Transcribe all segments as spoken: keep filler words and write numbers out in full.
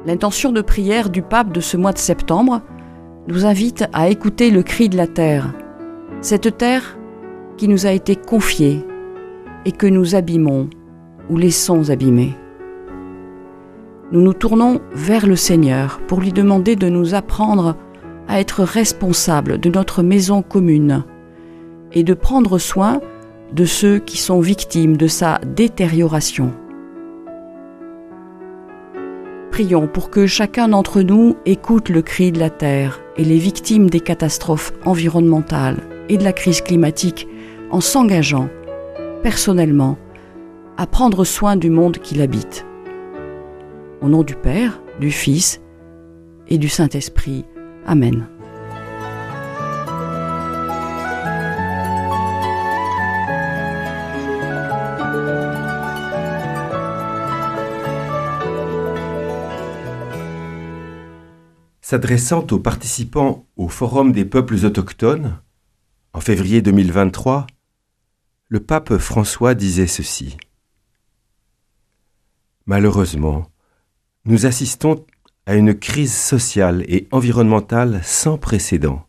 L'intention de prière du pape de ce mois de septembre nous invite à écouter le cri de la terre, cette terre qui nous a été confiée et que nous abîmons ou laissons abîmer. Nous nous tournons vers le Seigneur pour lui demander de nous apprendre à être responsables de notre maison commune et de prendre soin de ceux qui sont victimes de sa détérioration. Prions pour que chacun d'entre nous écoute le cri de la terre et les victimes des catastrophes environnementales et de la crise climatique en s'engageant, personnellement, à prendre soin du monde qu'il habite. Au nom du Père, du Fils et du Saint-Esprit. Amen. S'adressant aux participants au Forum des peuples autochtones, en février deux mille vingt-trois, le pape François disait ceci. Malheureusement, nous assistons à une crise sociale et environnementale sans précédent.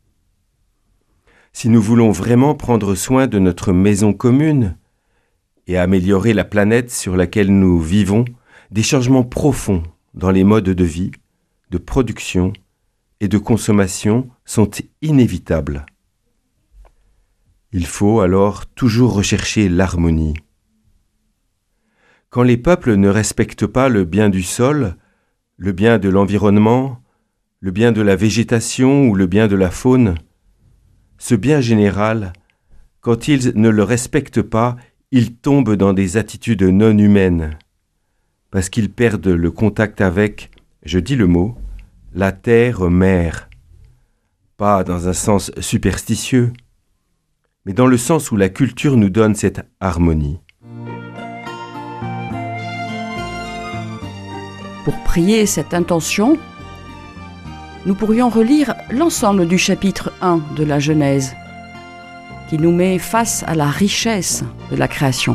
Si nous voulons vraiment prendre soin de notre maison commune et améliorer la planète sur laquelle nous vivons, des changements profonds dans les modes de vie, de production et de consommation sont inévitables. Il faut alors toujours rechercher l'harmonie. Quand les peuples ne respectent pas le bien du sol, le bien de l'environnement, le bien de la végétation ou le bien de la faune, ce bien général, quand ils ne le respectent pas, ils tombent dans des attitudes non humaines, parce qu'ils perdent le contact avec, je dis le mot, la terre-mère, pas dans un sens superstitieux, mais dans le sens où la culture nous donne cette harmonie. Pour prier cette intention, nous pourrions relire l'ensemble du chapitre un de la Genèse, qui nous met face à la richesse de la création.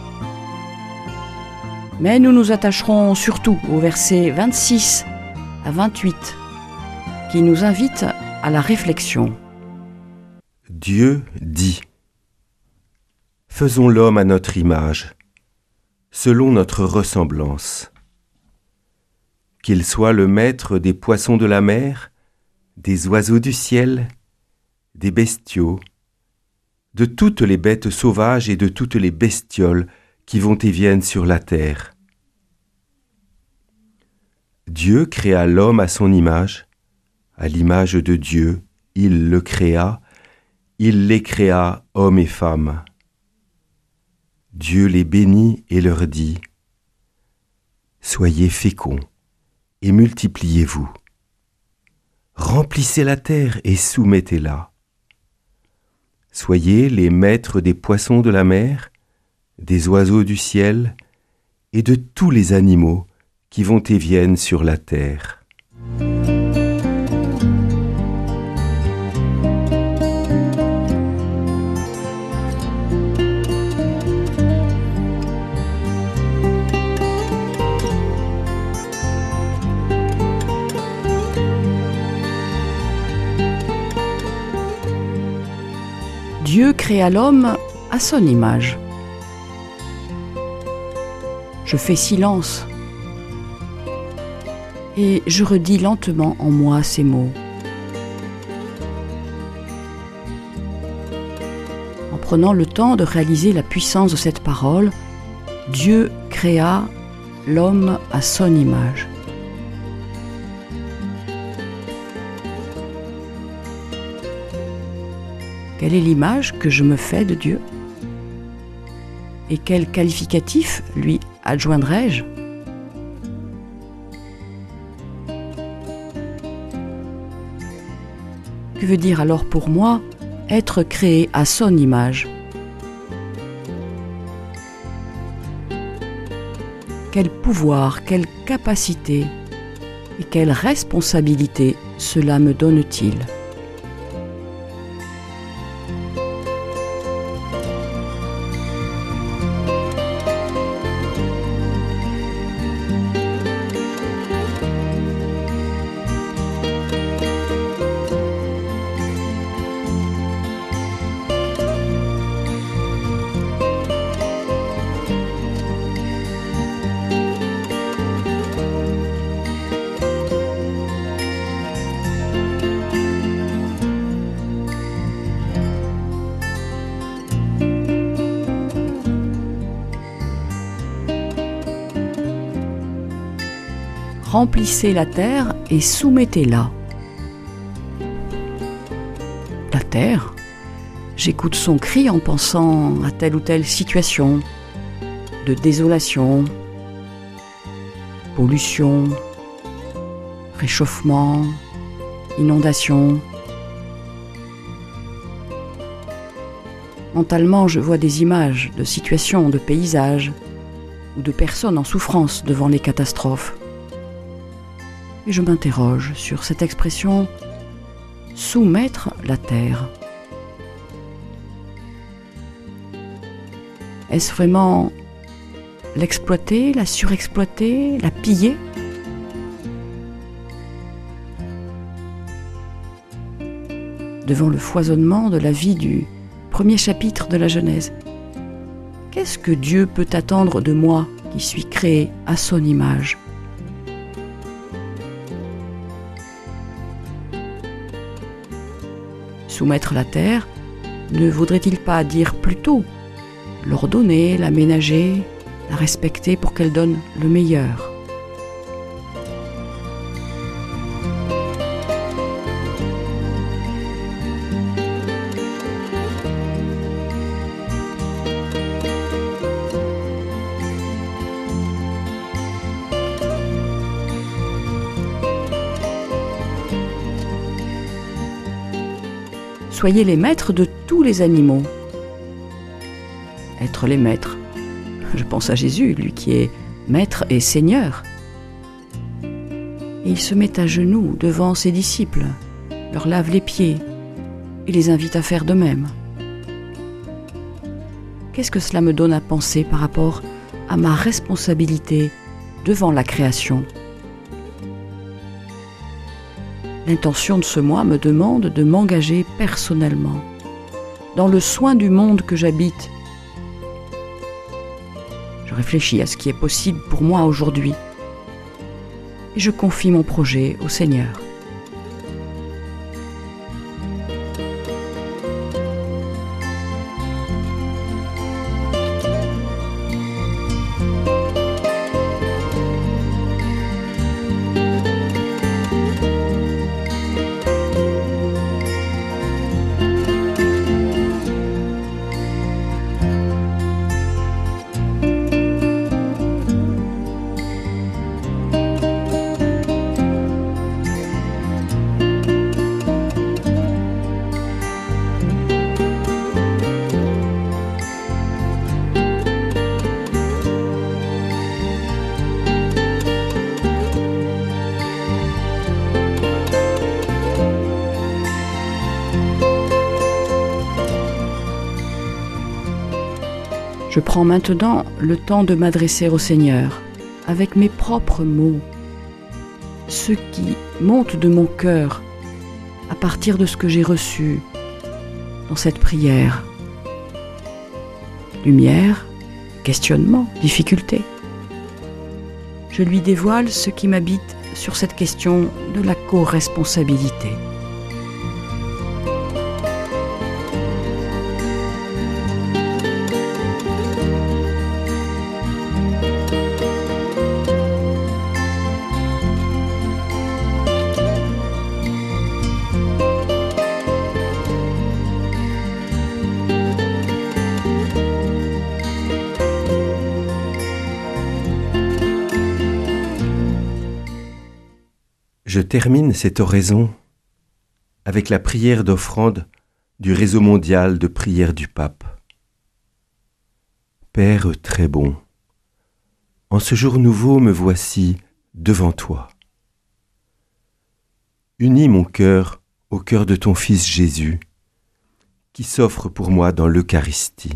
Mais nous nous attacherons surtout au verset vingt-six à vingt-huit, qui nous invite à la réflexion. Dieu dit : « Faisons l'homme à notre image, selon notre ressemblance. Qu'il soit le maître des poissons de la mer, des oiseaux du ciel, des bestiaux, de toutes les bêtes sauvages et de toutes les bestioles qui vont et viennent sur la terre. » Dieu créa l'homme à son image, à l'image de Dieu, il le créa, il les créa, hommes et femmes. Dieu les bénit et leur dit : « Soyez féconds et multipliez-vous. Remplissez la terre et soumettez-la. Soyez les maîtres des poissons de la mer, des oiseaux du ciel et de tous les animaux qui vont et viennent sur la terre. » Dieu créa l'homme à son image. Je fais silence et je redis lentement en moi ces mots. En prenant le temps de réaliser la puissance de cette parole, Dieu créa l'homme à son image. Quelle est l'image que je me fais de Dieu? Et quel qualificatif lui adjoindrai-je? Que veut dire alors pour moi être créé à son image? Quel pouvoir, quelle capacité et quelle responsabilité cela me donne-t-il? remplissez la terre et soumettez-la. La terre, j'écoute son cri en pensant à telle ou telle situation de désolation, pollution, réchauffement, inondation. Mentalement, je vois des images de situations, de paysages ou de personnes en souffrance devant les catastrophes. Et je m'interroge sur cette expression « soumettre la terre ». Est-ce vraiment l'exploiter, la surexploiter, la piller ? Devant le foisonnement de la vie du premier chapitre de la Genèse, qu'est-ce que Dieu peut attendre de moi qui suis créé à son image ? Soumettre la terre ne voudrait-il pas dire plutôt l'ordonner, l'aménager, la respecter pour qu'elle donne le meilleur ? Soyez les maîtres de tous les animaux. Être les maîtres. Je pense à Jésus, lui qui est maître et seigneur. Et il se met à genoux devant ses disciples, leur lave les pieds et les invite à faire de même. Qu'est-ce que cela me donne à penser par rapport à ma responsabilité devant la création ? L'intention de ce mois me demande de m'engager personnellement dans le soin du monde que j'habite. Je réfléchis à ce qui est possible pour moi aujourd'hui et je confie mon projet au Seigneur. Je prends maintenant le temps de m'adresser au Seigneur avec mes propres mots, ceux qui montent de mon cœur à partir de ce que j'ai reçu dans cette prière. Lumière, questionnement, difficulté. Je lui dévoile ce qui m'habite sur cette question de la co-responsabilité. Je termine cette oraison avec la prière d'offrande du réseau mondial de prière du pape. Père très bon, en ce jour nouveau me voici devant toi. Unis mon cœur au cœur de ton Fils Jésus, qui s'offre pour moi dans l'Eucharistie.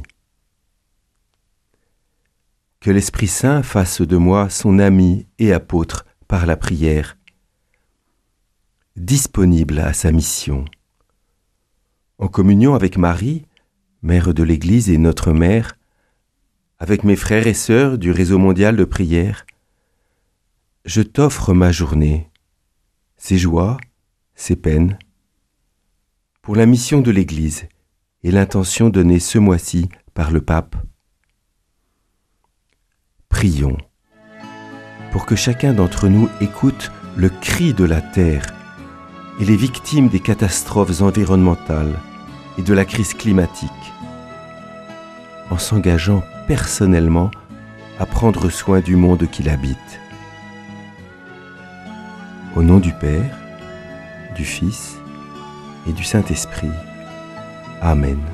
Que l'Esprit Saint fasse de moi son ami et apôtre par la prière, disponible à sa mission. En communion avec Marie, mère de l'Église et notre mère, avec mes frères et sœurs du réseau mondial de prière, je t'offre ma journée, ses joies, ses peines, pour la mission de l'Église et l'intention donnée ce mois-ci par le pape. Prions. pour que chacun d'entre nous écoute le cri de la terre et les victimes des catastrophes environnementales et de la crise climatique, en s'engageant personnellement à prendre soin du monde qu'il habite. Au nom du Père, du Fils et du Saint-Esprit. Amen.